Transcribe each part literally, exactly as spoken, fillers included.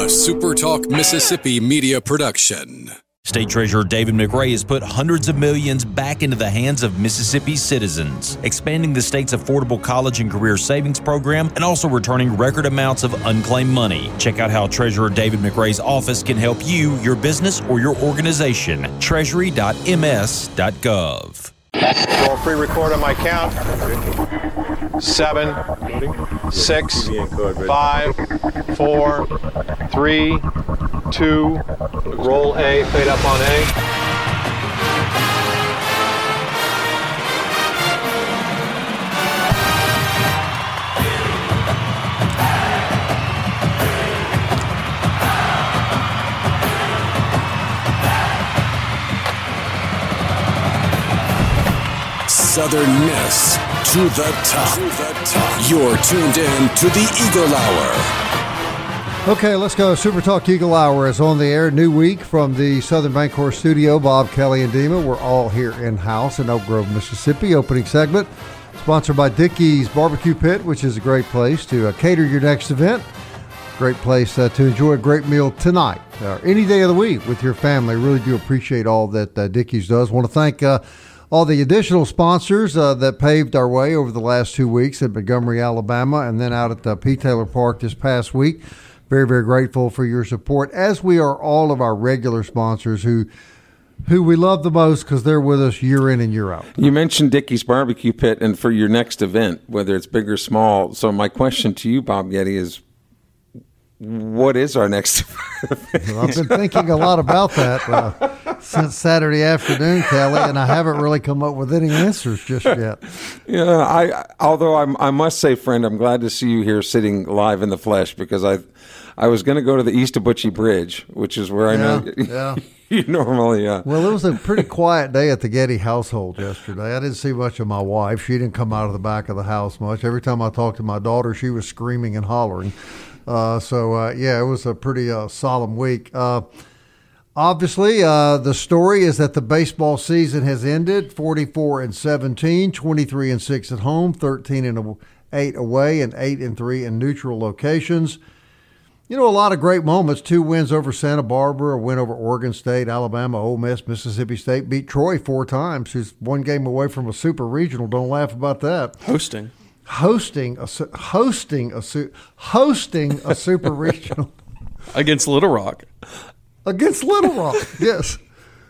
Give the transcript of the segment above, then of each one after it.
a Super Talk Mississippi media production. State Treasurer David McRae has put hundreds of millions back into the hands of Mississippi citizens, expanding the state's affordable college and career savings program and also returning record amounts of unclaimed money. Check out how Treasurer David McRae's office can help you, your business, or your organization. treasury dot m s dot gov. Roll pre-record on my count. Seven, six, five, four, three, two. Roll A, fade up on A. Southern Miss to the top. To the top. You're tuned in to the Eagle Hour. Okay, let's go. Super Talk Eagle Hour is on the air. New week from the Southern Bancorp studio. Bob, Kelly, and Dima. We're all here in-house in Oak Grove, Mississippi. Opening segment sponsored by Dickey's Barbecue Pit, which is a great place to uh, cater your next event. Great place uh, to enjoy a great meal tonight or any day of the week with your family. Really do appreciate all that uh, Dickey's does. Want to thank uh, all the additional sponsors uh, that paved our way over the last two weeks at Montgomery, Alabama, and then out at the P. Taylor Park this past week. Very, very grateful for your support, as we are all of our regular sponsors who who we love the most because they're with us year in and year out. You mentioned Dickey's Barbecue Pit, and for your next event, whether it's big or small. So my question to you, Bob Getty, is what is our next event? Well, I've been thinking a lot about that uh, since Saturday afternoon, Kelly, and I haven't really come up with any answers just yet. Yeah, I. Although I'm, I must say, friend, I'm glad to see you here sitting live in the flesh because I, I was going to go to the East Abuchie Bridge, which is where I yeah, know yeah. you normally. Uh, well, it was a pretty quiet day at the Getty household yesterday. I didn't see much of my wife. She didn't come out of the back of the house much. Every time I talked to my daughter, she was screaming and hollering. Uh, so, uh, yeah, it was a pretty uh, solemn week. Uh, obviously, uh, the story is that the baseball season has ended, forty-four and seventeen, twenty-three and six at home, thirteen and eight away, and eight and three in neutral locations. You know, a lot of great moments. Two wins over Santa Barbara, a win over Oregon State, Alabama, Ole Miss, Mississippi State, beat Troy four times, who's one game away from a super regional. Don't laugh about that. Hosting. Hosting a hosting a hosting a super regional against Little Rock, against Little Rock, yes.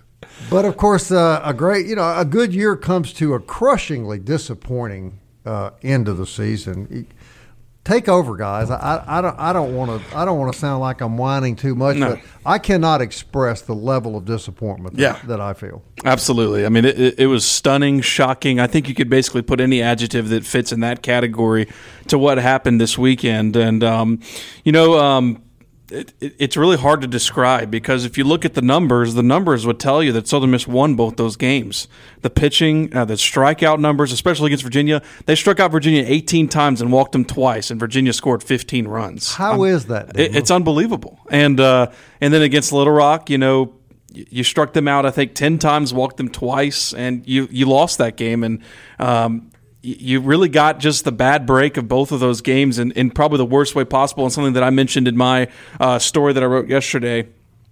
But of course, uh, a great, you know, a good year comes to a crushingly disappointing uh, end of the season. Take over, guys. I, I don't I don't want to I don't want to sound like I'm whining too much, no. But I cannot express the level of disappointment that, yeah. that I feel. Absolutely. I mean, it, it, it was stunning, shocking. I think you could basically put any adjective that fits in that category to what happened this weekend. And um, you know, um, it, it, it's really hard to describe because if you look at the numbers, the numbers would tell you that Southern Miss won both those games. The pitching, uh, the strikeout numbers, especially against Virginia, they struck out Virginia eighteen times and walked them twice, and Virginia scored fifteen runs. How um, is that? It, it's unbelievable. And uh, and then against Little Rock, you know, you struck them out, I think, ten times, walked them twice, and you, you lost that game. And um, you really got just the bad break of both of those games in, in probably the worst way possible, and something that I mentioned in my uh, story that I wrote yesterday.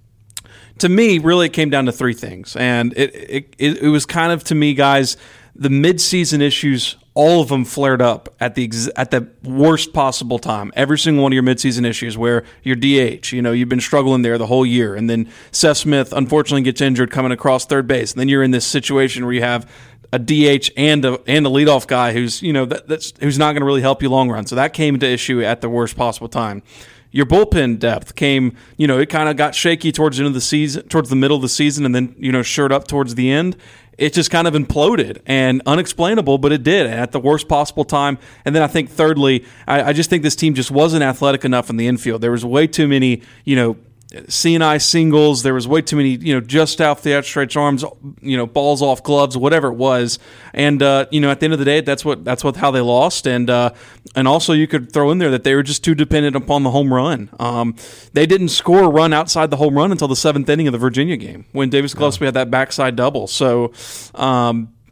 To me, really, it came down to three things. And it, it, it, it was kind of, to me, guys, the midseason issues, all of them flared up at the ex- at the worst possible time. Every single one of your midseason issues where your D H, you know, you've been struggling there the whole year. And then Seth Smith, unfortunately, gets injured coming across third base. And then you're in this situation where you have a D H and a and a leadoff guy who's, you know, that, that's who's not going to really help you long run. So that came into issue at the worst possible time. Your bullpen depth came, you know, it kind of got shaky towards the end of the season, towards the middle of the season, and then, you know, shored up towards the end. It just kind of imploded, and unexplainable, but it did at the worst possible time. And then I think thirdly, I, I just think this team just wasn't athletic enough in the infield. There was way too many, you know, C and I singles. There was way too many, you know, just off the outstretched arms, you know, balls off gloves, whatever it was. And uh, you know, at the end of the day, that's what that's what how they lost. And uh, and also you could throw in there that they were just too dependent upon the home run. Um, they didn't score a run outside the home run until the seventh inning of the Virginia game when Davis Gillespie yeah. had that backside double. So. Um,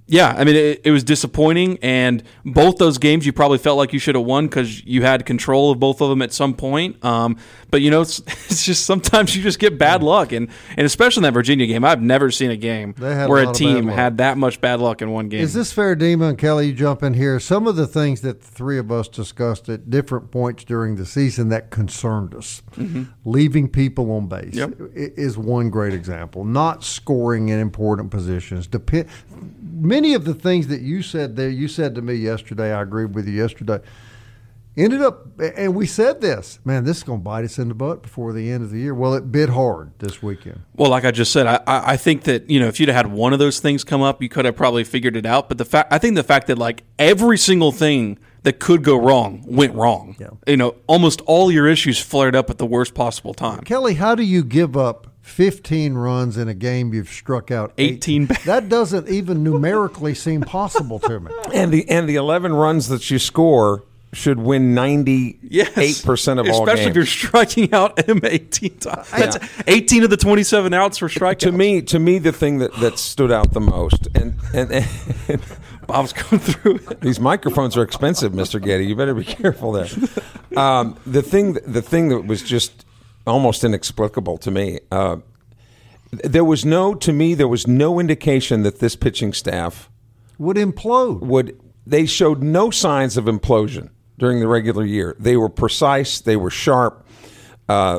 Yeah, I mean, it, it was disappointing, and both those games you probably felt like you should have won because you had control of both of them at some point. Um, but, you know, it's, it's just sometimes you just get bad luck, and, and especially in that Virginia game, I've never seen a game where a, a team had that much bad luck in one game. Is this fair, Dima and Kelly, you jump in here? Some of the things that the three of us discussed at different points during the season that concerned us, mm-hmm. leaving people on base yep. is one great example. Not scoring in important positions. Dep- Many of the things that you said there, you said to me yesterday, I agreed with you yesterday, ended up, and we said this, man, this is going to bite us in the butt before the end of the year. Well, it bit hard this weekend. Well, like I just said, I, I think that, you know, if you'd have had one of those things come up, you could have probably figured it out. But the fact, I think the fact that, like, every single thing that could go wrong went wrong. Yeah. You know, almost all your issues flared up at the worst possible time. Kelly, how do you give up fifteen runs in a game you've struck out eighteen? eighteen. That doesn't even numerically seem possible to me. And the and the eleven runs that you score should win ninety-eight percent yes, of all games. Especially if you're striking out him eighteen times. That's yeah. eighteen of the twenty-seven outs for strikeouts. To me, to me, the thing that, that stood out the most, and and, and Bob's going through it. These microphones are expensive, Mister Getty. You better be careful there. Um, the thing, the thing that was just almost inexplicable to me. Uh, there was no, to me, there was no indication that this pitching staff would implode. Would they showed no signs of implosion during the regular year? They were precise. They were sharp. Uh,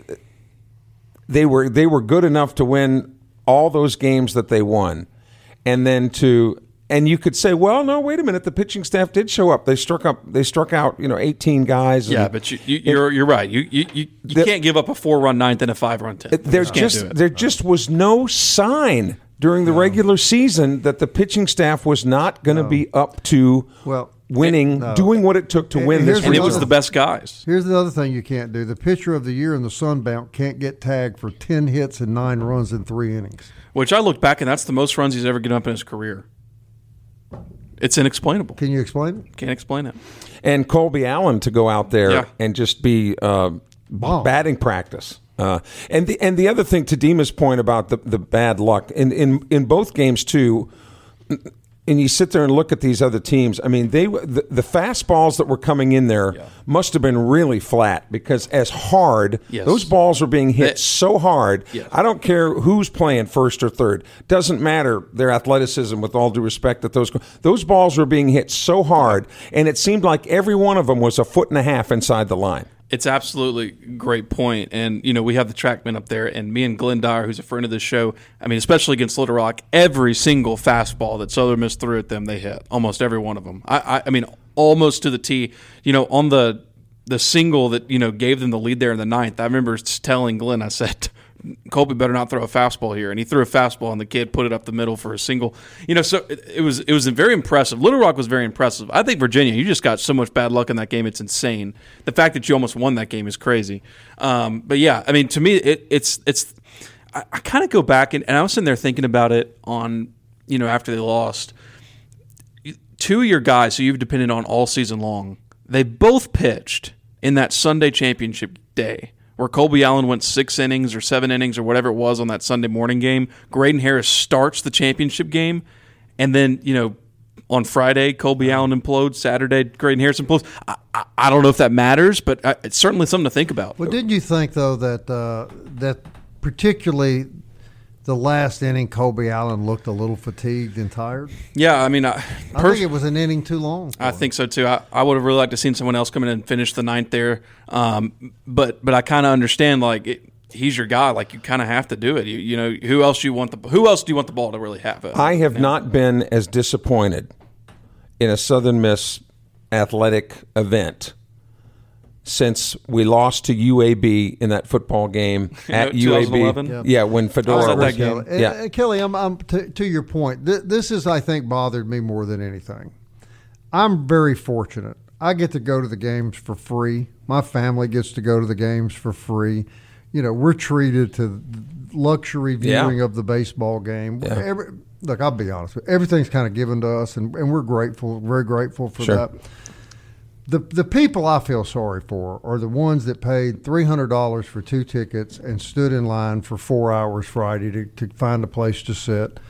they were they were good enough to win all those games that they won, and then to. And you could say, well, no, wait a minute. The pitching staff did show up. They struck up. They struck out, you know, eighteen guys. Yeah, and, but you, you, you're you're right. You you you, you the, can't give up a four-run ninth and a five-run tenth. There just there just was no sign during the no. regular season that the pitching staff was not going to no. be up to well winning, no. doing what it took to and, win and this. And it was the best guys. Here's the other thing you can't do: the pitcher of the year in the Sun Belt can't get tagged for ten hits and nine runs in three innings. Which I look back and that's the most runs he's ever given up in his career. It's inexplainable. Can you explain it? Can't explain it. And Colby Allen to go out there yeah. and just be uh, batting practice. Uh, and the and the other thing, to Dima's point about the, the bad luck, in, in, in both games too, and you sit there and look at these other teams, I mean, they the, the fastballs that were coming in there yeah. must have been really flat because as hard, yes. those balls were being hit they, so hard. yes. I don't care who's playing first or third. Doesn't matter their athleticism, with all due respect, that those those balls were being hit so hard, and it seemed like every one of them was a foot and a half inside the line. It's absolutely a great point. And, you know, we have the TrackMan up there, and me and Glenn Dyer, who's a friend of the show, I mean, especially against Little Rock, every single fastball that Southern Miss threw at them, they hit. Almost every one of them. I, I, I mean, almost to the T. You know, on the the single that, you know, gave them the lead there in the ninth, I remember telling Glenn, I said, Colby better not throw a fastball here. And he threw a fastball, and the kid put it up the middle for a single. You know, so it, it was it was very impressive. Little Rock was very impressive. I think Virginia, you just got so much bad luck in that game. It's insane. The fact that you almost won that game is crazy. Um, but, yeah, I mean, to me, it, it's – it's. I, I kind of go back, and, and I was sitting there thinking about it on, you know, after they lost. Two of your guys who you've depended on all season long, they both pitched in that Sunday championship day, where Colby Allen went six innings or seven innings or whatever it was on that Sunday morning game. Graydon Harris starts the championship game, and then, you know, on Friday, Colby Allen implodes. Saturday, Graydon Harris implodes. I, I, I don't know if that matters, but I, it's certainly something to think about. Well, didn't you think, though, that uh, that particularly the last inning, Colby Allen looked a little fatigued and tired? Yeah, I mean, I, I think it was an inning too long. I him. think so too. I, I would have really liked to seen someone else come in and finish the ninth there, um, but but I kind of understand, like, it, he's your guy. Like, you kind of have to do it. You, you know, who else you want the who else do you want the ball to really have? It? I have not been as disappointed in a Southern Miss athletic event since we lost to U A B in that football game at U A B. Yeah. yeah, when Fedora was that game. And, yeah. and Kelly, I'm, I'm to, to your point. Th- this is, I think, bothered me more than anything. I'm very fortunate. I get to go to the games for free. My family gets to go to the games for free. You know, we're treated to luxury viewing yeah. of the baseball game. Yeah. Every, look, I'll be honest with you. Everything's kind of given to us, and, and we're grateful, very grateful for sure. that. The the people I feel sorry for are the ones that paid three hundred dollars for two tickets and stood in line for four hours Friday to, to find a place to sit,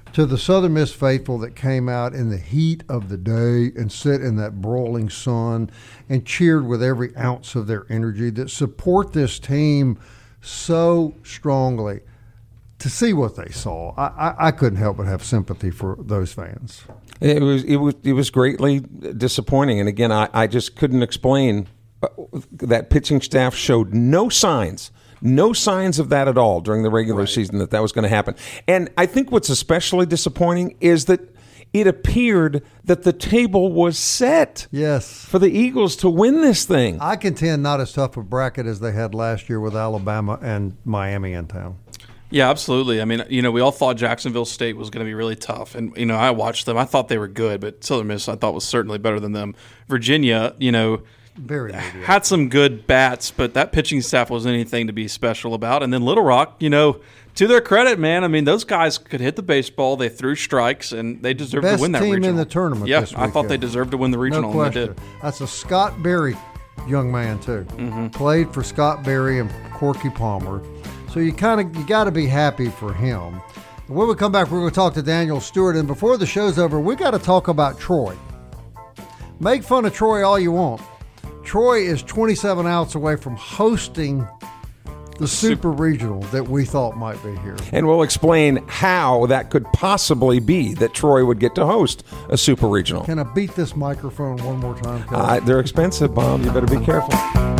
To the Southern Miss faithful that came out in the heat of the day and sit in that broiling sun and cheered with every ounce of their energy, that support this team so strongly, to see what they saw, I, I, I couldn't help but have sympathy for those fans. It was it was it was greatly disappointing, and again, I, I just couldn't explain. That pitching staff showed no signs, no signs of that at all during the regular Right. season that that was going to happen. And I think what's especially disappointing is that it appeared that the table was set Yes. for the Eagles to win this thing. I contend not as tough a bracket as they had last year with Alabama and Miami in town. Yeah, absolutely. I mean, you know, we all thought Jacksonville State was going to be really tough. And, you know, I watched them. I thought they were good, but Southern Miss I thought was certainly better than them. Virginia, you know, Very mediocre. had some good bats, but that pitching staff wasn't anything to be special about. And then Little Rock, you know, to their credit, man, I mean, those guys could hit the baseball. They threw strikes, and they deserved Best to win that team in regional. the tournament Yeah, this I thought they weekend. deserved to win the regional, No and they question. did. That's a Scott Berry young man too. Mm-hmm. Played for Scott Berry and Corky Palmer, so you kind of you got to be happy for him. And when we come back, we're going to talk to Daniel Stewart. And before the show's over, we got to talk about Troy. Make fun of Troy all you want. Troy is twenty-seven outs away from hosting the Super Regional that we thought might be here. And we'll explain how that could possibly be that Troy would get to host a Super Regional. Can I beat this microphone one more time, Kelly? Uh, they're expensive, Bob. You better be careful.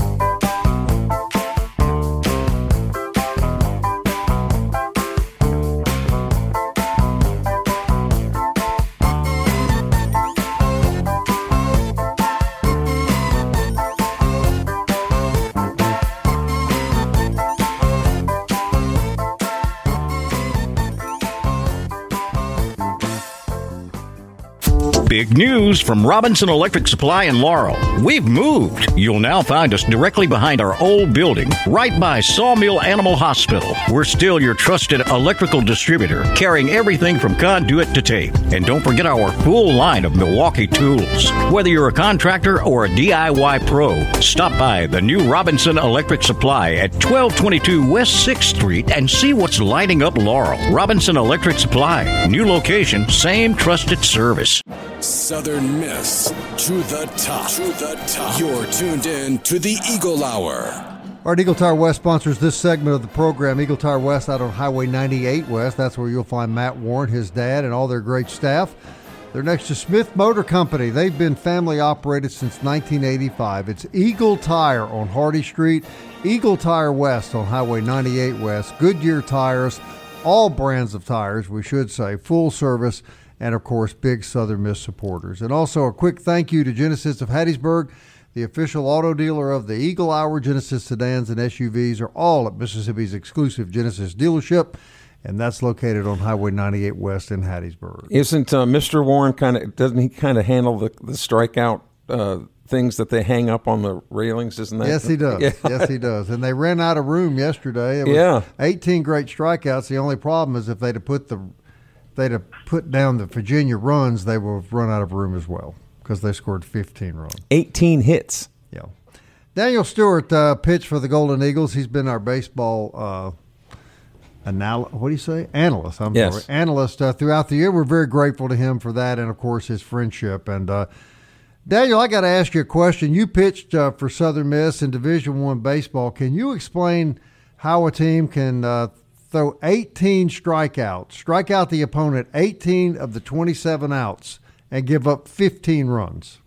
Big news from Robinson Electric Supply in Laurel. We've moved. You'll now find us directly behind our old building, right by Sawmill Animal Hospital. We're still your trusted electrical distributor, carrying everything from conduit to tape. And don't forget our full line of Milwaukee tools. Whether you're a contractor or a D I Y pro, stop by the new Robinson Electric Supply at twelve twenty-two West sixth Street and see what's lighting up Laurel. Robinson Electric Supply. New location, same trusted service. Southern Miss to the top. To the top. You're tuned in to the Eagle Hour. All right, Eagle Tire West sponsors this segment of the program. Eagle Tire West out on Highway ninety-eight West. That's where you'll find Matt Warren, his dad, and all their great staff. They're next to Smith Motor Company. They've been family operated since nineteen eighty-five. It's Eagle Tire on Hardy Street, Eagle Tire West on Highway ninety-eight West, Goodyear Tires, all brands of tires, we should say, full service, and, of course, big Southern Miss supporters. And also a quick thank you to Genesis of Hattiesburg, the official auto dealer of the Eagle Hour. Genesis sedans and S U Vs are all at Mississippi's exclusive Genesis dealership, and that's located on Highway ninety-eight West in Hattiesburg. Isn't uh, Mister Warren kind of, doesn't he kind of handle the, the strikeout uh, things that they hang up on the railings? Isn't that? Yes, he does. Yeah. Yes, he does. And they ran out of room yesterday. It was Yeah. eighteen great strikeouts. The only problem is if they'd have put the they'd have put down the Virginia runs, they would have run out of room as well because they scored fifteen runs. eighteen hits. Yeah. Daniel Stewart uh, pitched for the Golden Eagles. He's been our baseball uh, anal- what do you say? Analyst. I'm Yes. sorry. Analyst uh, throughout the year. We're very grateful to him for that and, of course, his friendship. And uh, Daniel, I got to ask you a question. You pitched uh, for Southern Miss in Division One baseball. Can you explain how a team can uh, throw eighteen strikeouts, strike out the opponent eighteen of the twenty-seven outs, and give up fifteen runs?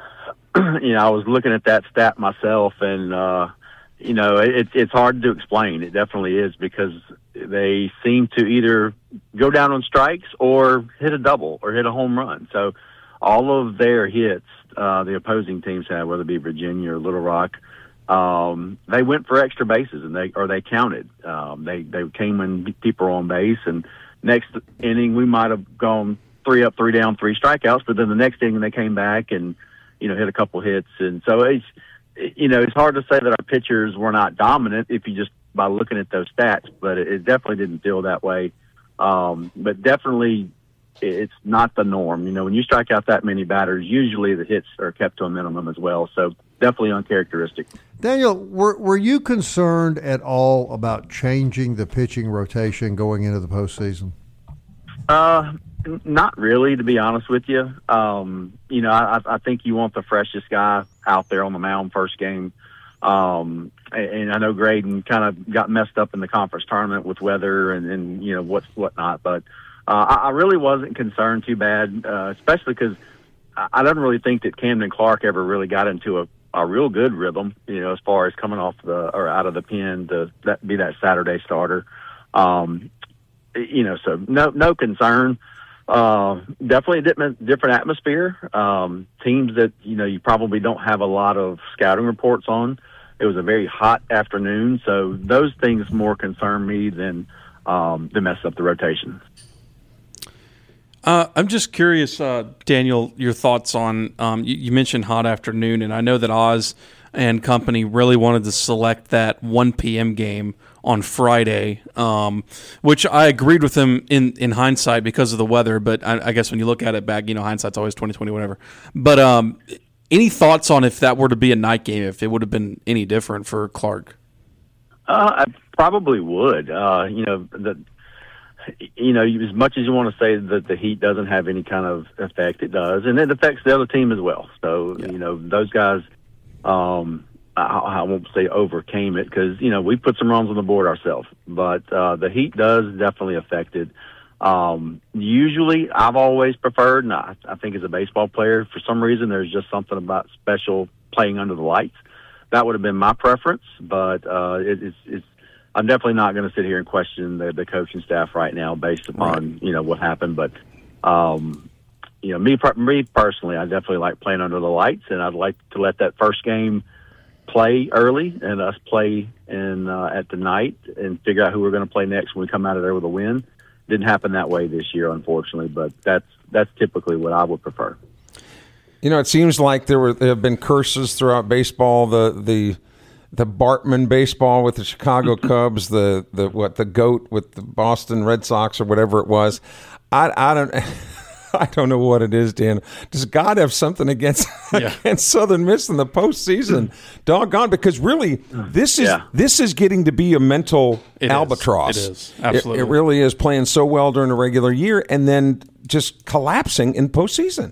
You know, I was looking at that stat myself, and uh, you know, it, it's hard to explain. It definitely is, because they seem to either go down on strikes or hit a double or hit a home run. So all of their hits, uh, the opposing teams had, whether it be Virginia or Little Rock, um, they went for extra bases, and they or they counted. Um, they they came when people were on base, and next inning we might have gone three up, three down, three strikeouts, but then the next inning they came back and, you know, hit a couple hits. And so it's, you know, it's hard to say that our pitchers were not dominant if you just by looking at those stats, but it, it definitely didn't feel that way. Um, but definitely it's not the norm. You know, when you strike out that many batters, usually the hits are kept to a minimum as well. So definitely uncharacteristic. Daniel, were were you concerned at all about changing the pitching rotation going into the postseason? Uh, not really, to be honest with you. Um, you know, I, I think you want the freshest guy out there on the mound first game. Um, and, and I know Graydon kind of got messed up in the conference tournament with weather and, and you know, what's whatnot. But uh, I, I really wasn't concerned too bad, uh, especially because I, I don't really think that Camden Clark ever really got into a, a real good rhythm, you know, as far as coming off the or out of the pen to that, be that Saturday starter. Um, you know, so no no concern. Uh, definitely a different, different atmosphere. Um, teams that, you know, you probably don't have a lot of scouting reports on. It was a very hot afternoon, so those things more concern me than um, to mess up the rotation. Uh, I'm just curious, uh, Daniel, your thoughts on um, you, you mentioned hot afternoon, and I know that Oz and company really wanted to select that one p.m. game on Friday, um, which I agreed with him in, in hindsight because of the weather. But I, I guess when you look at it back, you know, hindsight's always twenty twenty, whatever. But um, any thoughts on if that were to be a night game, if it would have been any different for Clark? Uh, I probably would. Uh, you know, the you know, as much as you want to say that the heat doesn't have any kind of effect, it does, and it affects the other team as well. So yeah. you know, those guys. Um, I, I won't say overcame it because, you know, we put some runs on the board ourselves, but uh, the heat does definitely affect it. Um, usually I've always preferred, and I, I think as a baseball player, for some reason, there's just something about special playing under the lights. That would have been my preference, but uh, it, it's, it's, I'm definitely not going to sit here and question the, the coaching staff right now based upon, right. you know, what happened. But, um, you know, me, me personally, I definitely like playing under the lights, and I'd like to let that first game play early and us play in uh, at the night and figure out who we're going to play next when we come out of there with a win. Didn't happen that way this year, unfortunately, but that's that's typically what I would prefer. You know, it seems like there were there have been curses throughout baseball. The the the Bartman baseball with the Chicago Cubs, the the what the GOAT with the Boston Red Sox or whatever it was. I I don't. I don't know what it is, Dan. Does God have something against yeah. against Southern Miss in the postseason? Doggone, because really, this is yeah. this is getting to be a mental it albatross. Is. It is absolutely. It, it really is playing so well during a regular year and then just collapsing in postseason.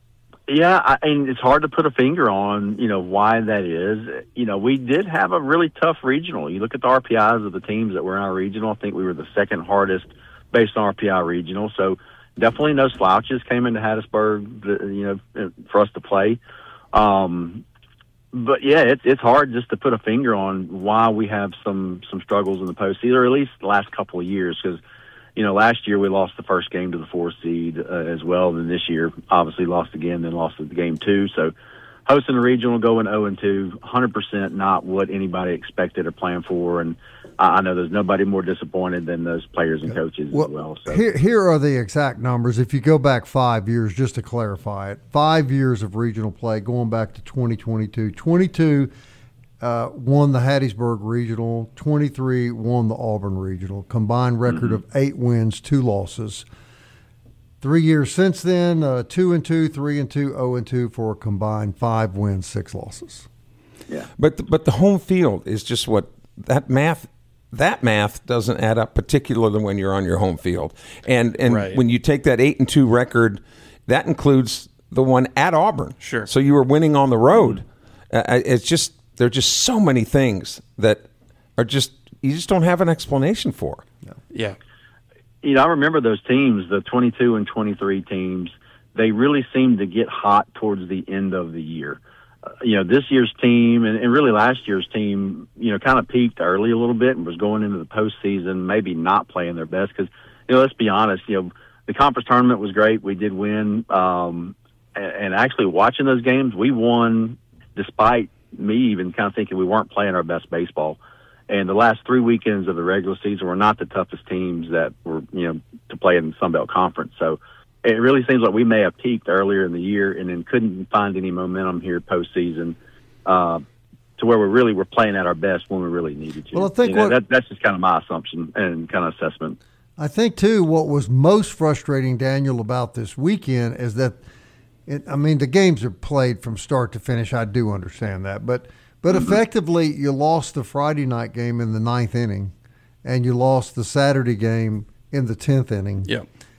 Yeah, I, and it's hard to put a finger on, you know, why that is. You know, we did have a really tough regional. You look at the R P Is of the teams that were in our regional. I think we were the second hardest based on R P I regional. So. Definitely no slouches came into Hattiesburg, you know, for us to play. Um, but yeah, it's it's hard just to put a finger on why we have some some struggles in the postseason, or at least the last couple of years. Because you know, last year we lost the first game to the fourth seed uh, as well, and this year obviously lost again, then lost the game two. So hosting a regional, going zero and two, one hundred percent not what anybody expected or planned for, and I know there's nobody more disappointed than those players and coaches well, as well. So. Here, here are the exact numbers. If you go back five years, just to clarify it, five years of regional play going back to twenty twenty-two. twenty-two uh, won the Hattiesburg Regional. twenty-three won the Auburn Regional. Combined record mm-hmm. of eight wins, two losses. Three years since then, uh, two and two, three and two, zero and two for a combined five wins, six losses. Yeah, but the, but the home field is just what that math. That math doesn't add up, particularly when you're on your home field. And and right. when you take that eight and two record, that includes the one at Auburn. Sure. So you were winning on the road. Uh, it's just there are just so many things that are just you just don't have an explanation for. No. Yeah. You know, I remember those teams, the twenty-two and twenty-three teams. They really seemed to get hot towards the end of the year. Uh, you know, this year's team and, and really last year's team, you know, kind of peaked early a little bit and was going into the postseason, maybe not playing their best because, you know, let's be honest, you know, the conference tournament was great. We did win. Um, and, and actually watching those games, we won despite me even kind of thinking we weren't playing our best baseball. And the last three weekends of the regular season were not the toughest teams that were, you know, to play in the Sun Belt Conference. So, it really seems like we may have peaked earlier in the year and then couldn't find any momentum here postseason uh, to where we really were playing at our best when we really needed to. Well, I think you know, what, that, that's just kind of my assumption and kind of assessment. I think, too, what was most frustrating, Daniel, about this weekend is that, it, I mean, the games are played from start to finish. I do understand that. But, but mm-hmm. effectively, you lost the Friday night game in the ninth inning, and you lost the Saturday game in the tenth inning. Yeah.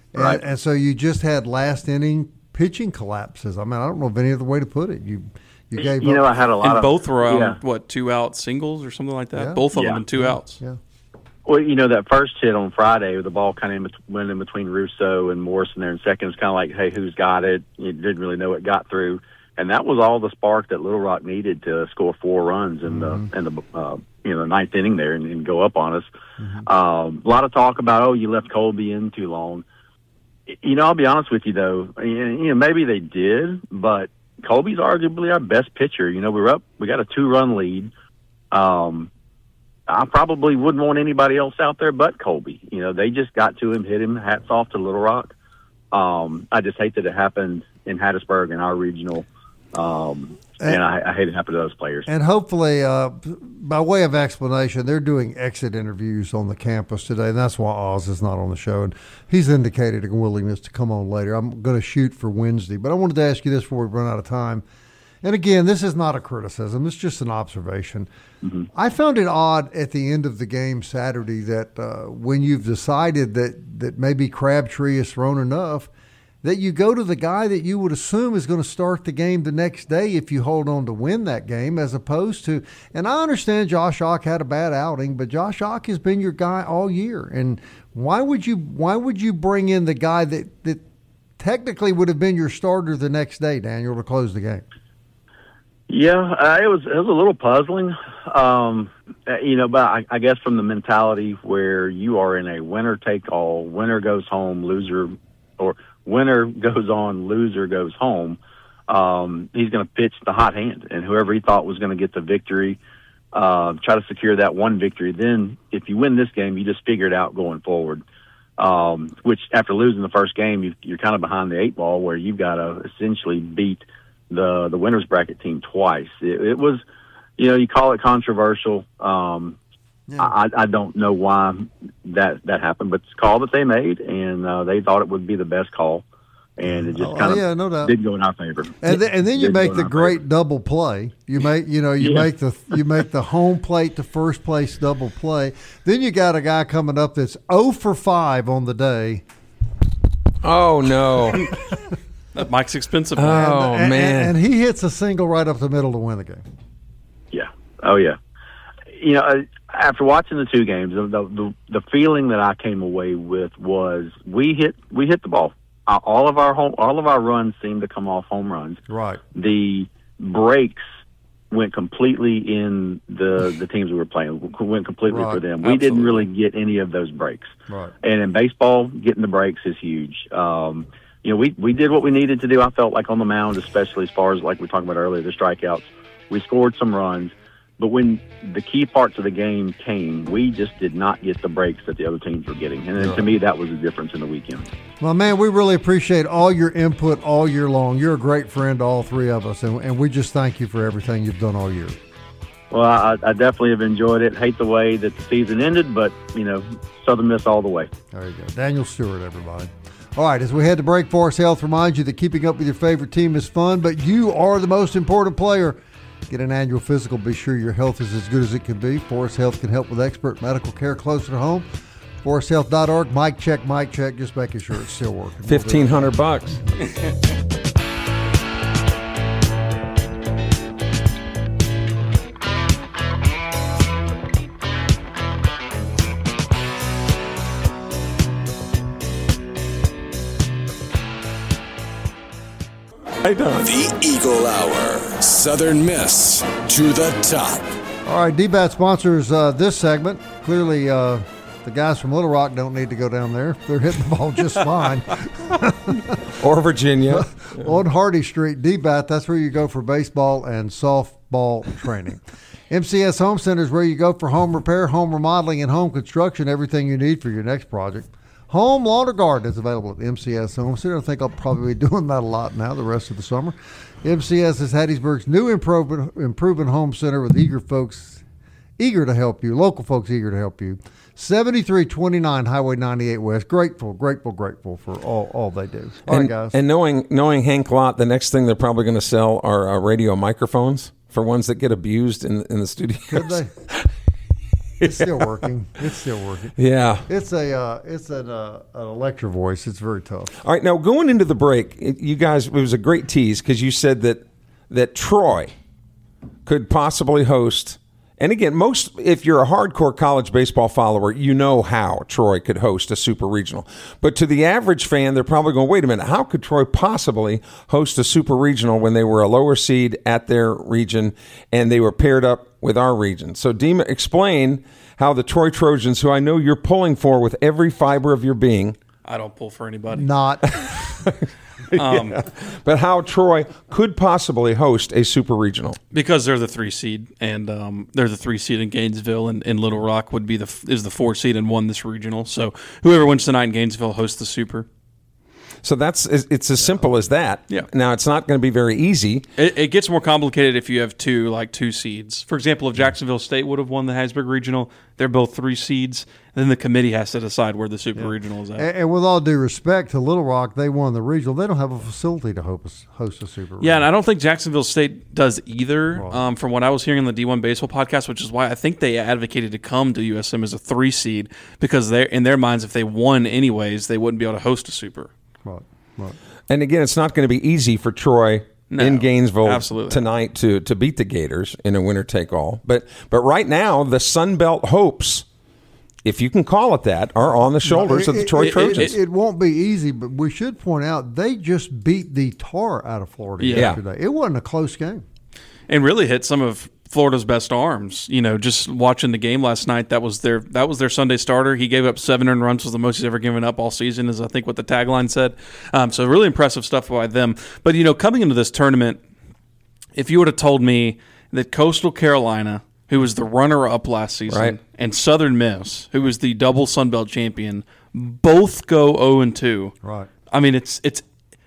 And, Right. and so you just had last inning pitching collapses. I mean, I don't know of any other way to put it. You you gave You up. know, I had a lot And of both were on, yeah. what, two out singles or something like that? Yeah. Both of Yeah. them in two outs. Yeah. Well, you know, that first hit on Friday, the ball kind of went in between Russo and Morrison there in second. It's kind of like, hey, who's got it? You didn't really know it got through. And that was all the spark that Little Rock needed to score four runs in Mm-hmm. the in the uh, you know ninth inning there and, and go up on us. Mm-hmm. Um, a lot of talk about, oh, you left Colby in too long. You know, I'll be honest with you though. You know, maybe they did, but Colby's arguably our best pitcher. You know, we were up, we got a two run lead. Um, I probably wouldn't want anybody else out there but Colby. You know, they just got to him, hit him. Hats off to Little Rock. Um, I just hate that it happened in Hattiesburg in our regional. Um, and, and I, I hate it happened to those players. And hopefully, uh, by way of explanation, they're doing exit interviews on the campus today, and that's why Oz is not on the show. And he's indicated a willingness to come on later. I'm going to shoot for Wednesday, but I wanted to ask you this before we run out of time. And again, this is not a criticism. It's just an observation. Mm-hmm. I found it odd at the end of the game Saturday that uh, when you've decided that, that maybe Crabtree has thrown enough, that you go to the guy that you would assume is going to start the game the next day if you hold on to win that game, as opposed to, and I understand Josh Ock had a bad outing, but Josh Ock has been your guy all year. And why would you why would you bring in the guy that, that technically would have been your starter the next day, Daniel, to close the game? Yeah, uh, it was it was a little puzzling, um, you know. But I, I guess from the mentality where you are in a winner take all, winner goes home, loser, or winner goes on, loser goes home. Um, he's going to pitch the hot hand, and whoever he thought was going to get the victory, uh, try to secure that one victory. Then, if you win this game, you just figure it out going forward. Um, which after losing the first game, you, you're kind of behind the eight ball, where you've got to essentially beat the the winners bracket team twice. It, it was, you know, you call it controversial. Um, yeah. I, I don't know why that that happened, but it's a call that they made, and uh, they thought it would be the best call, and it just oh, kind of yeah, no doubt. did go in our favor. And then, and then you Did make go the in our great favor. double play. You make you know you Yeah. make the you make the home plate to first place double play. Then you got a guy coming up that's zero for five on the day. Oh no. That Mike's expensive. Oh, and, and- man. And he hits a single right up the middle to win the game. Yeah. Oh, yeah. You know, uh, after watching the two games, the, the the feeling that I came away with was we hit we hit the ball. Uh, all of our home, all of our runs seemed to come off home runs. Right. The breaks went completely in the the teams we were playing. Went completely Right. for them. We didn't Absolutely. really get any of those breaks. Right. And in baseball, getting the breaks is huge. Um, you know, we we did what we needed to do. I felt like on the mound, especially as far as like we were talking about earlier, the strikeouts. We scored some runs, but when the key parts of the game came, we just did not get the breaks that the other teams were getting. And then to me, that was the difference in the weekend. Well, man, we really appreciate all your input all year long. You're a great friend to all three of us, and, and we just thank you for everything you've done all year. Well, I, I definitely have enjoyed it. Hate the way that the season ended, but, you know, Southern Miss all the way. There you go. Daniel Stewart, everybody. All right, as we head to break, Forest Health reminds you that keeping up with your favorite team is fun, but you are the most important player. Get an annual physical. Be sure your health is as good as it can be. Forest Health can help with expert medical care closer to home. forest health dot org. Mic check, mic check, just making sure it's still working. Fifteen hundred bucks. I done. The Eagle Hour. Southern Miss to the top. All right, D BAT sponsors uh, this segment. Clearly, uh, the guys from Little Rock don't need to go down there. They're hitting the ball just fine. Or Virginia. On Hardy Street, D BAT, that's where you go for baseball and softball training. M C S Home Center is where you go for home repair, home remodeling, and home construction, everything you need for your next project. Home Lawn or Garden is available at M C S Home Center. I think I'll probably be doing that a lot now the rest of the summer. M C S is Hattiesburg's new improvement, improvement home center with eager folks, eager to help you, local folks eager to help you. seventy-three twenty-nine Highway ninety-eight West. Grateful, grateful, grateful for all, all they do. All and, right, guys. And knowing knowing Hank Lott, the next thing they're probably going to sell are uh, radio microphones for ones that get abused in in the studio. Could they? It's still working. It's still working. Yeah. It's a uh, it's an, uh, an Electra voice. It's very tough. All right, now going into the break, it, you guys, it was a great tease because you said that that Troy could possibly host. And again, most if you're a hardcore college baseball follower, you know how Troy could host a super regional. But to the average fan, they're probably going, wait a minute, how could Troy possibly host a super regional when they were a lower seed at their region and they were paired up with our region? So, Dima, explain how the Troy Trojans, who I know you're pulling for with every fiber of your being. I don't pull for anybody. Not. Um, yeah. But how Troy could possibly host a super regional. Because they're the three seed, and um, they're the three seed in Gainesville, and, and Little Rock would be the is the four seed and won this regional. So whoever wins tonight in Gainesville hosts the super. So that's it's as simple as that. Yeah. Now it's not going to be very easy. It, it gets more complicated if you have two like two seeds. For example, if Jacksonville State would have won the Hattiesburg Regional, they're both three seeds. Then the committee has to decide where the super yeah. regional is at. And, and with all due respect to Little Rock, they won the regional. They don't have a facility to host, host a super regional. Yeah, and I don't think Jacksonville State does either. Right. Um, from what I was hearing on the D one Baseball podcast, which is why I think they advocated to come to U S M as a three seed because they in their minds, if they won anyways, they wouldn't be able to host a super. Right. Right. And again, it's not going to be easy for Troy no, in Gainesville absolutely. tonight to to beat the Gators in a winner-take-all. But but right now, the Sun Belt hopes, if you can call it that, are on the shoulders it, of the Troy it, Trojans. It, it, it won't be easy, but we should point out they just beat the tar out of Florida yeah. yesterday. It wasn't a close game. And really hit some of Florida's best arms. You know, just watching the game last night, that was their that was their Sunday starter. He gave up seven earned runs, was the most he's ever given up all season, is I think what the tagline said. Um, so really impressive stuff by them. But, you know, coming into this tournament, if you would have told me that Coastal Carolina, who was the runner-up last season, right. and Southern Miss, who was the double Sun Belt champion, both go oh and two. Right. I mean, it's it's.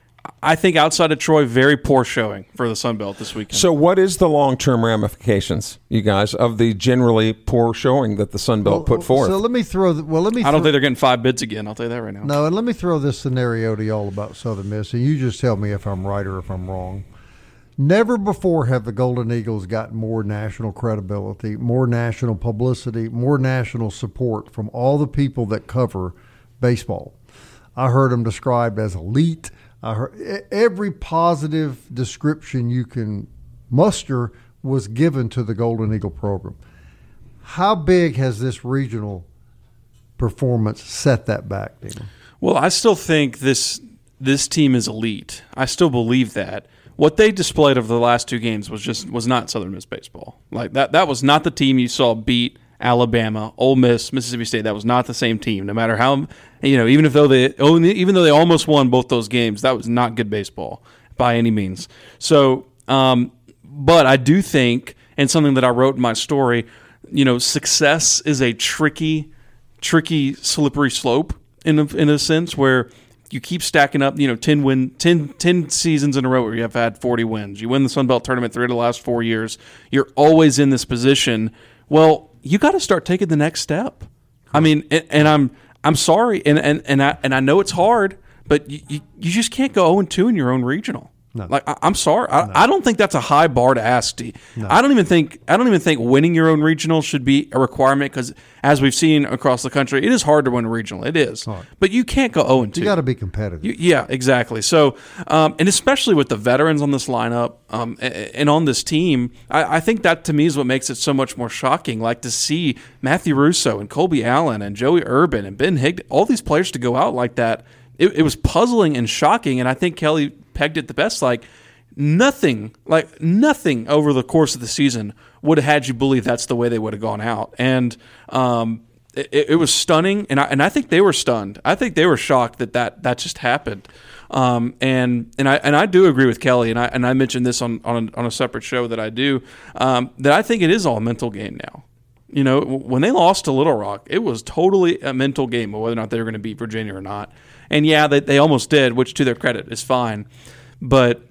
I think outside of Troy, very poor showing for the Sun Belt this weekend. So what is the long-term ramifications, you guys, of the generally poor showing that the Sun Belt well, put forth? So let me throw the, well, let me I don't throw, think they're getting five bids again. I'll tell you that right now. No, and let me throw this scenario to y'all about Southern Miss, and you just tell me if I'm right or if I'm wrong. Never before have the Golden Eagles gotten more national credibility, more national publicity, more national support from all the people that cover baseball. I heard them described as elite. I heard every positive description you can muster was given to the Golden Eagle program. How big has this regional performance set that back, Dina? Well, I still think this this team is elite. I still believe that. What they displayed over the last two games was just was not Southern Miss baseball. Like that that was not the team you saw beat Alabama, Ole Miss, Mississippi State. That was not the same team. No matter how, you know, even if though they even though they almost won both those games, that was not good baseball by any means. So, um, but I do think, and something that I wrote in my story, you know, success is a tricky, tricky, slippery slope in a, in a sense where you keep stacking up, you know, ten win, ten, ten seasons in a row where you have had forty wins. You win the Sun Belt tournament three of the last four years. You're always in this position. Well, you got to start taking the next step. I mean, and, and I'm I'm sorry, and and and I and I know it's hard, but you you, you just can't go oh and two in your own regional. No. Like I, I'm sorry, I, no. I don't think that's a high bar to ask. To, no. I don't even think I don't even think winning your own regional should be a requirement because, as we've seen across the country, it is hard to win a regional. It is, hard. But you can't go oh and two. You got to be competitive. You, yeah, exactly. So, um, and especially with the veterans on this lineup um, and, and on this team, I, I think that to me is what makes it so much more shocking. Like to see Matthew Russo and Colby Allen and Joey Urban and Ben Higdon, all these players to go out like that. It, it was puzzling and shocking, and I think Kelly pegged it the best. Like. Nothing, like nothing over the course of the season would have had you believe that's the way they would have gone out. And um, it, it was stunning, and I, and I think they were stunned. I think they were shocked that that, that just happened. Um, and and I and I do agree with Kelly, and I and I mentioned this on on a, on a separate show that I do, um, that I think it is all a mental game now. You know, when they lost to Little Rock, it was totally a mental game of whether or not they were going to beat Virginia or not. And yeah, they they almost did, which to their credit is fine, but.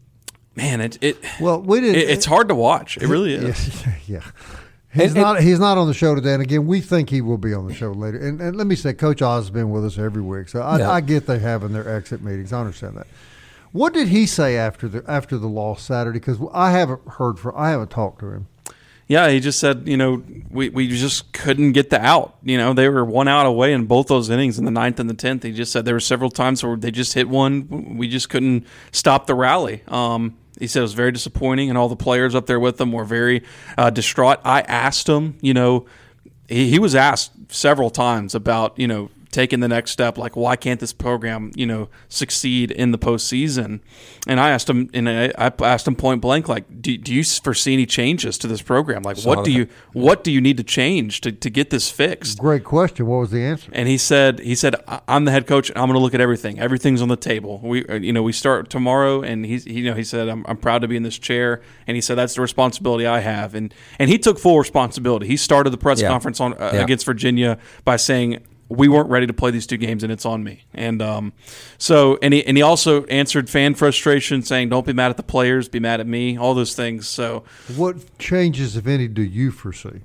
Man, it it well, we didn't, it, it's hard to watch. It really is. Yeah, yeah. He's and, not. And, he's not on the show today, and again, we think he will be on the show later. And, and let me say, Coach Oz has been with us every week, so I, yeah. I get they having their exit meetings. I understand that. What did he say after the after the loss Saturday? Because I haven't heard from. I haven't talked to him. Yeah, he just said, you know, we, we just couldn't get the out. You know, they were one out away in both those innings, in the ninth and the tenth. He just said there were several times where they just hit one. We just couldn't stop the rally. Um, he said it was very disappointing, and all the players up there with him were very uh, distraught. I asked him, you know, he, he was asked several times about, you know, taking the next step, like why can't this program, you know, succeed in the postseason? And I asked him, and I, I asked him point blank, like, do, do you foresee any changes to this program? Like, what do you what do you need to change to, to get this fixed? Great question. What was the answer? And he said, he said, I'm the head coach. And I'm going to look at everything. Everything's on the table. We, you know, we start tomorrow, and he's, he, you know, he said, I'm, I'm proud to be in this chair. And he said, that's the responsibility I have. And and he took full responsibility. He started the press yeah. conference on uh, yeah. against Virginia by saying, we weren't ready to play these two games, and it's on me. And um, so, and he and he also answered fan frustration, saying, "Don't be mad at the players, be mad at me." All those things. So, what changes, if any, do you foresee?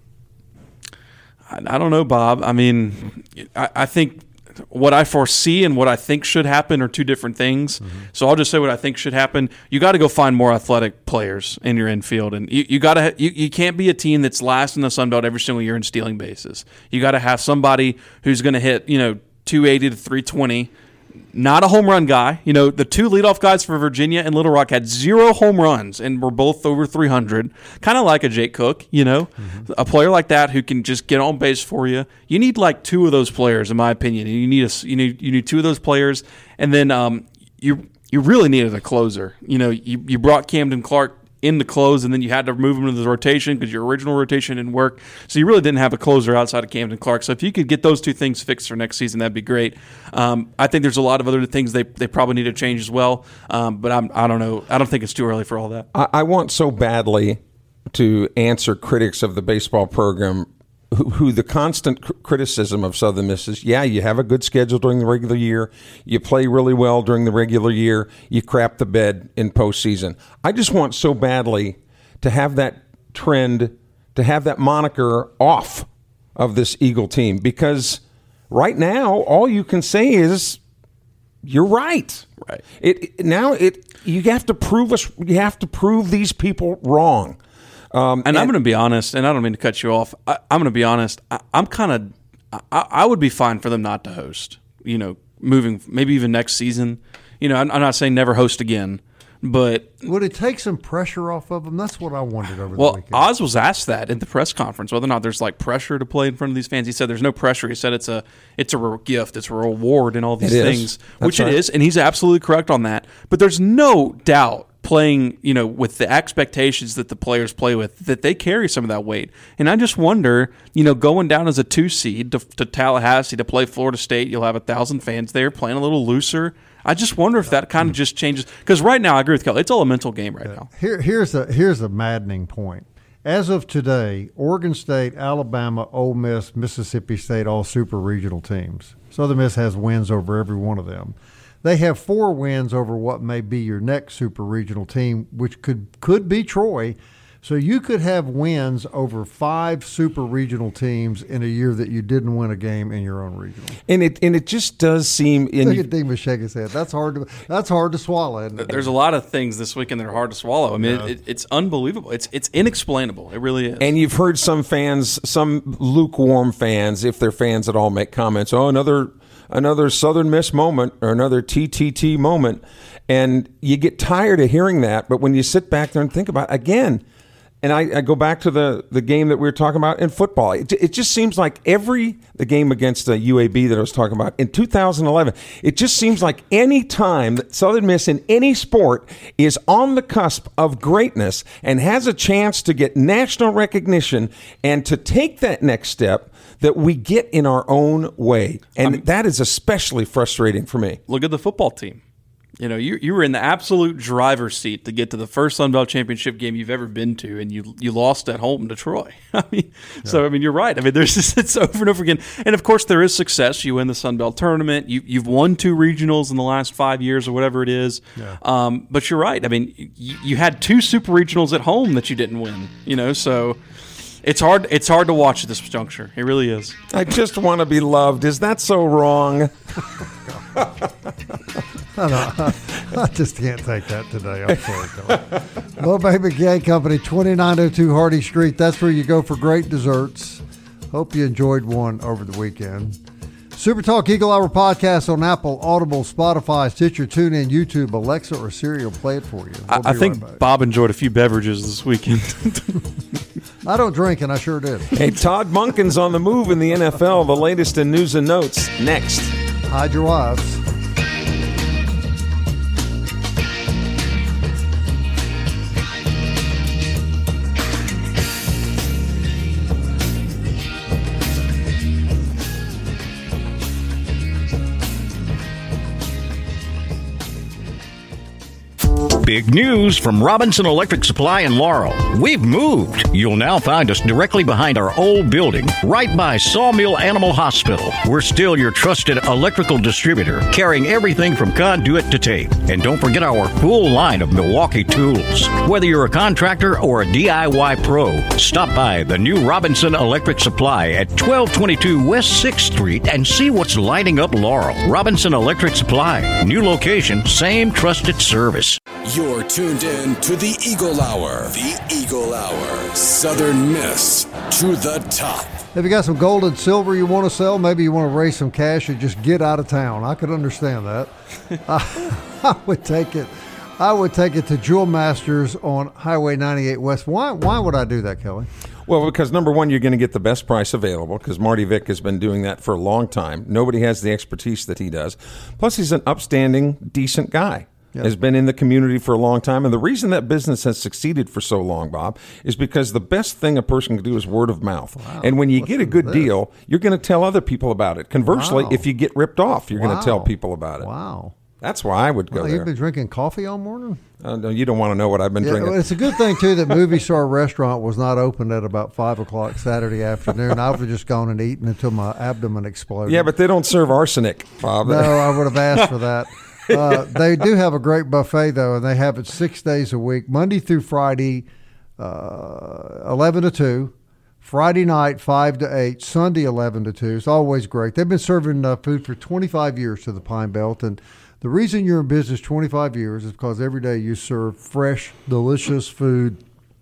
I, I don't know, Bob. I mean, I, I think what I foresee and what I think should happen are two different things. Mm-hmm. So I'll just say what I think should happen. You got to go find more athletic players in your infield, and you, you got to you, you can't be a team that's last in the Sun Belt every single year in stealing bases. You got to have somebody who's going to hit, you know, two eighty to three twenty. Not a home run guy. You know, the two leadoff guys for Virginia and Little Rock had zero home runs and were both over three hundred. Kind of like a Jake Cook, you know, mm-hmm. a player like that who can just get on base for you. You need like two of those players, in my opinion. You need a, you need you need two of those players, and then um, you you really needed a closer. You know, you you brought Camden Clark in the close, and then you had to move him to the rotation because your original rotation didn't work. So you really didn't have a closer outside of Camden Clark. So if you could get those two things fixed for next season, that'd be great. Um, I think there's a lot of other things they, they probably need to change as well. Um, but I'm, I don't know. I don't think it's too early for all that. I, I want so badly to answer critics of the baseball program who, who the constant cr- criticism of Southern Miss is, yeah, you have a good schedule during the regular year. You play really well during the regular year. You crap the bed in postseason. I just want so badly to have that trend, to have that moniker off of this Eagle team, because right now all you can say is you're right. Right. It, it now it you have to prove us. You have to prove these people wrong. Um, and, and I'm going to be honest, and I don't mean to cut you off. I, I'm going to be honest. I, I'm kind of, I, I would be fine for them not to host. You know, moving maybe even next season. You know, I'm, I'm not saying never host again, but would it take some pressure off of them? That's what I wondered over well, the weekend. Oz was asked that in the press conference, whether or not there's like pressure to play in front of these fans. He said there's no pressure. He said it's a it's a re- gift, it's a reward, and all these it things, which right. it is, and he's absolutely correct on that. But there's no doubt, playing, you know, with the expectations that the players play with, that they carry some of that weight. And I just wonder, you know, going down as a two seed to, to Tallahassee to play Florida State, you'll have a thousand fans there playing a little looser. I just wonder if that kind of just changes, because right now I agree with Kelly. It's all a mental game right now. Here, here's a here's a maddening point. As of today, Oregon State, Alabama, Ole Miss, Mississippi State, all super regional teams. Southern Miss has wins over every one of them. They have four wins over what may be your next super regional team, which could could be Troy. So you could have wins over five super regional teams in a year that you didn't win a game in your own regional. And it and it just does seem. In Look at Dima shake his head. That's hard to that's hard to swallow. Isn't it? There's a lot of things this weekend that are hard to swallow. I mean, yeah. it, it's unbelievable. It's it's inexplainable. It really is. And you've heard some fans, some lukewarm fans, if they're fans at all, make comments. Oh, another another Southern Miss moment or another T T T moment, and you get tired of hearing that. But when you sit back there and think about it, again. And I, I go back to the, the game that we were talking about in football. It, it just seems like every the game against the U A B that I was talking about in two thousand eleven, it just seems like any time that Southern Miss in any sport is on the cusp of greatness and has a chance to get national recognition and to take that next step, that we get in our own way. And I mean, that is especially frustrating for me. Look at the football team. You know, you you were in the absolute driver's seat to get to the first Sun Belt championship game you've ever been to, and you you lost at home to Troy. I mean, yeah. so I mean, you're right. I mean, there's just, it's over and over again. And of course, there is success. You win the Sun Belt tournament. You you've won two regionals in the last five years or whatever it is. Yeah. Um, but you're right. I mean, you, you had two super regionals at home that you didn't win. You know, so. It's hard. It's hard to watch at this juncture. It really is. I just want to be loved. Is that so wrong? I just can't take that today. I'm sorry, Kelly. Mo Baby Gay Company, twenty-nine oh two Hardy Street. That's where you go for great desserts. Hope you enjoyed one over the weekend. Super Talk Eagle Hour podcast on Apple, Audible, Spotify, Stitcher, TuneIn, YouTube, Alexa, or Siri will play it for you. We'll I, I think right Bob enjoyed a few beverages this weekend. I don't drink, and I sure did. Hey, Todd Monken's on the move in the N F L. The latest in news and notes next. Hide your wives. Big news from Robinson Electric Supply in Laurel. We've moved. You'll now find us directly behind our old building, right by Sawmill Animal Hospital. We're still your trusted electrical distributor, carrying everything from conduit to tape. And don't forget our full line of Milwaukee tools. Whether you're a contractor or a D I Y pro, stop by the new Robinson Electric Supply at twelve twenty-two West sixth Street and see what's lighting up Laurel. Robinson Electric Supply. New location, same trusted service. You're tuned in to the Eagle Hour. The Eagle Hour. Southern Miss to the top. If you got some gold and silver you want to sell, maybe you want to raise some cash and just get out of town. I could understand that. I, I would take it. I would take it to Jewel Masters on Highway ninety-eight West. Why? Why would I do that, Kelly? Well, because number one, you're going to get the best price available because Marty Vick has been doing that for a long time. Nobody has the expertise that he does. Plus, he's an upstanding, decent guy. Yep. Has been in the community for a long time. And the reason that business has succeeded for so long, Bob, is because the best thing a person can do is word of mouth. Wow. And when you Listen get a good deal, you're going to tell other people about it. Conversely, wow. if you get ripped off, you're wow. going to tell people about it. Wow. That's why I would go well, there. You've been drinking coffee all morning? Uh, no, you don't want to know what I've been yeah, drinking. It's a good thing, too, that Movie Star Restaurant was not open at about five o'clock Saturday afternoon. I would have just gone and eaten until my abdomen exploded. Yeah, but they don't serve arsenic, Bob. No, I would have asked for that. Uh, they do have a great buffet, though, and they have it six days a week, Monday through Friday, uh, eleven to two, Friday night, five to eight, Sunday, eleven to two. It's always great. They've been serving uh, food for twenty-five years to the Pine Belt, and the reason you're in business twenty-five years is because every day you serve fresh, delicious food,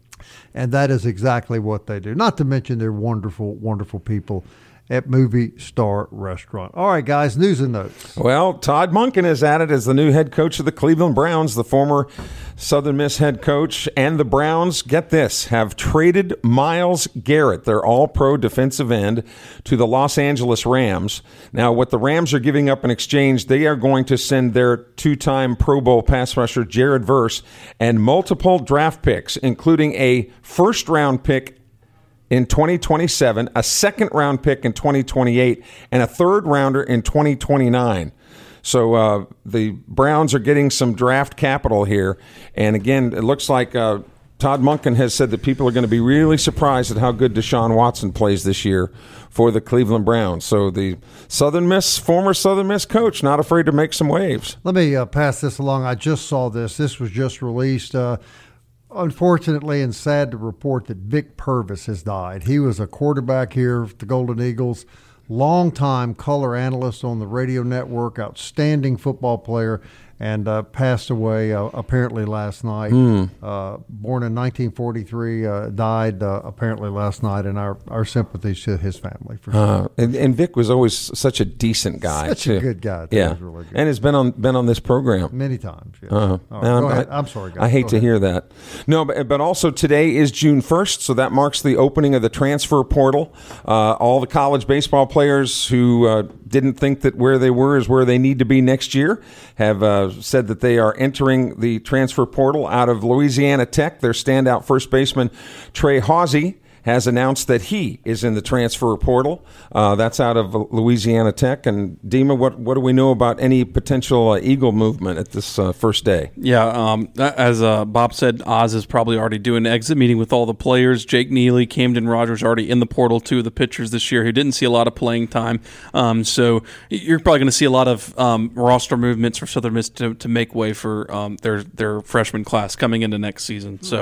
and that is exactly what they do. Not to mention they're wonderful, wonderful people at Movie Star Restaurant. All right, guys, news and notes. Well, Todd Monken is at it as the new head coach of the Cleveland Browns. The former Southern Miss head coach and the Browns, get this, have traded Myles Garrett, their all-pro defensive end, to the Los Angeles Rams. Now, what the Rams are giving up in exchange, they are going to send their two-time Pro Bowl pass rusher Jared Verse and multiple draft picks, including a first-round pick in twenty twenty-seven, a second-round pick in twenty twenty-eight, and a third-rounder in twenty twenty-nine. So uh, the Browns are getting some draft capital here. And, again, it looks like uh, Todd Monken has said that people are going to be really surprised at how good Deshaun Watson plays this year for the Cleveland Browns. So the Southern Miss, former Southern Miss coach, not afraid to make some waves. Let me uh, pass this along. I just saw this. This was just released. Uh, Unfortunately and sad to report that Vic Purvis has died. He was a quarterback here at the Golden Eagles, longtime color analyst on the radio network, outstanding football player, and uh, passed away uh, apparently last night. Mm. Uh, born in nineteen forty-three, uh, died uh, apparently last night, and our, our sympathies to his family. For sure. Uh, and, and Vic was always such a decent guy. Such too. a good guy. Too. Yeah, really good. And has been on been on this program many times. Yes. Uh-huh. Right, now, go I, ahead. I'm sorry, guys. I hate go to ahead. hear that. No, but, but also today is June first, so that marks the opening of the transfer portal. Uh, all the college baseball players who uh, didn't think that where they were is where they need to be next year have uh, said that they are entering the transfer portal. Out of Louisiana Tech, their standout first baseman Trey Hawsey has announced that he is in the transfer portal. Uh, that's out of Louisiana Tech. And Dima, what what do we know about any potential uh, Eagle movement at this uh, first day? Yeah, um, as uh, Bob said, Oz is probably already doing an exit meeting with all the players. Jake Neely, Camden Rogers already in the portal, two of the pitchers this year who didn't see a lot of playing time. Um, so you're probably going to see a lot of um, roster movements for Southern Miss to, to make way for um, their their freshman class coming into next season. So.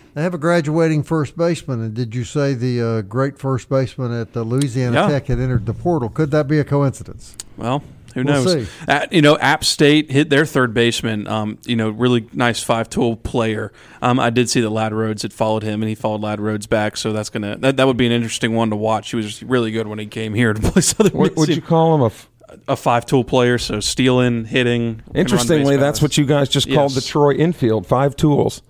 They have a graduating first baseman, and did you say the uh, great first baseman at uh, Louisiana Yeah. Tech had entered the portal? Could that be a coincidence? Well, who We'll knows? see. Uh, you know, App State hit their third baseman. Um, you know, really nice five-tool player. Um, I did see that Ladd Rhodes had followed him, and he followed Ladd Rhodes back. So that's gonna that, that would be an interesting one to watch. He was really good when he came here to play Southern What would Miss. you call him? A f- A five-tool player, so stealing, hitting. and run Interestingly, base that's paths. what you guys just called the Yes. Troy infield, five tools.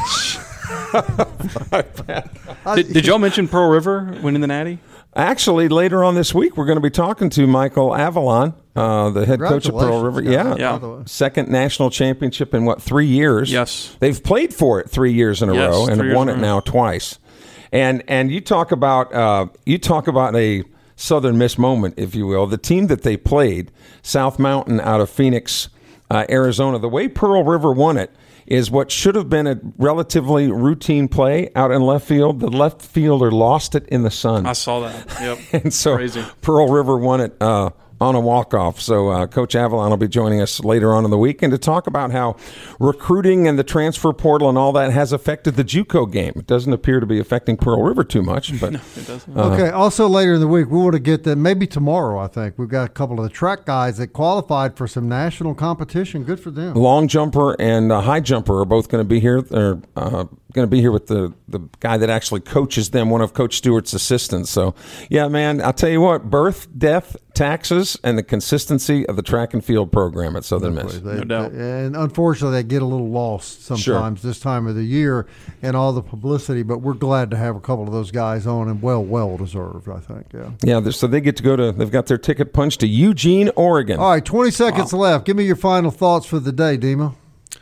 Did, did y'all mention Pearl River winning the Natty? Actually, later on this week, we're going to be talking to Michael Avalon, uh, the head coach of Pearl River. Congratulations, Yeah. guys, by the way. Second national championship in, what, three years? Yes. They've played for it three years in a Yes, row and three have years won in it a now row. twice. And and you talk about uh, you talk about a Southern Miss moment, if you will. The team that they played, South Mountain out of Phoenix, uh, Arizona, the way Pearl River won it is what should have been a relatively routine play out in left field. The left fielder lost it in the sun. I saw that. Yep. And so Crazy. Pearl River won it uh, on a walk-off. So uh, Coach Avalon will be joining us later on in the week and to talk about how recruiting and the transfer portal and all that has affected the JUCO game. It doesn't appear to be affecting Pearl River too much. But It doesn't. Okay, also later in the week, we want to get that maybe tomorrow, I think. We've got a couple of the track guys that qualified for some national competition. Good for them. long jumper and uh, high jumper are both going to be here. They're uh, going to be here with the, the guy that actually coaches them, one of Coach Stewart's assistants. So, yeah, man, I'll tell you what, birth, death, taxes, and the consistency of the track and field program at Southern Miss. They- No doubt. And unfortunately, they get a little lost sometimes this time of the year and all the publicity, but we're glad to have a couple of those guys on and well, well deserved, I think. Yeah. Yeah, they're- so they get to go to, they've got their ticket punched to Eugene, Oregon. All right, twenty seconds left. Give me your final thoughts for the day, Dima.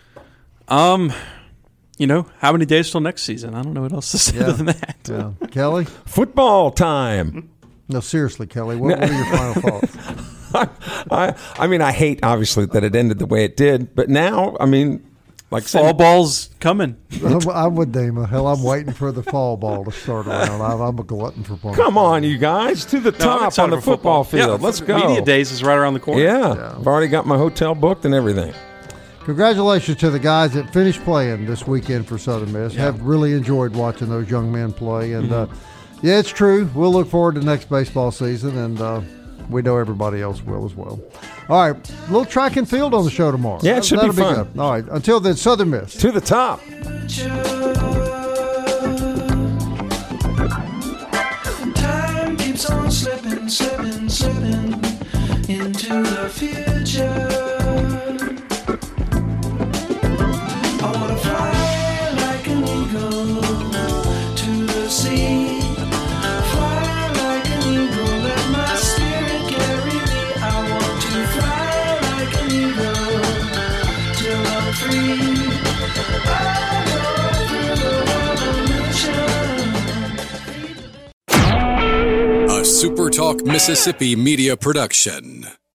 Um, you know, how many days till next season? I don't know what else to say Yeah. other than that. Yeah. Kelly? Football time. No, seriously, Kelly, what, what are your final thoughts? I, I mean, I hate, obviously, that it ended the way it did. But now, I mean, like Fall saying, ball's coming. I'm, I'm with Dima. Hell, I'm waiting for the fall ball to start around. I'm, I'm a glutton for punishment. come on, you guys, to the No, I'm top excited on the for football field. Yeah, Let's go. Media days is right around the corner. Yeah, I've already got my hotel booked and everything. Congratulations to the guys that finished playing this weekend for Southern Miss. Have really enjoyed watching those young men play. And, uh, yeah, it's true. We'll look forward to next baseball season, and uh, we know everybody else will as well. All right, a little track and field on the show tomorrow. Yeah, it should be That'll fun. good. All right, until then, Southern Miss. To the top. Time keeps on slipping, slipping, slipping into the future. I wanna fly like an eagle to the sea. Fly like an eagle, let my spirit carry me. I want to fly like an eagle till I'm free. I go through the revolution. A SuperTalk Mississippi media production.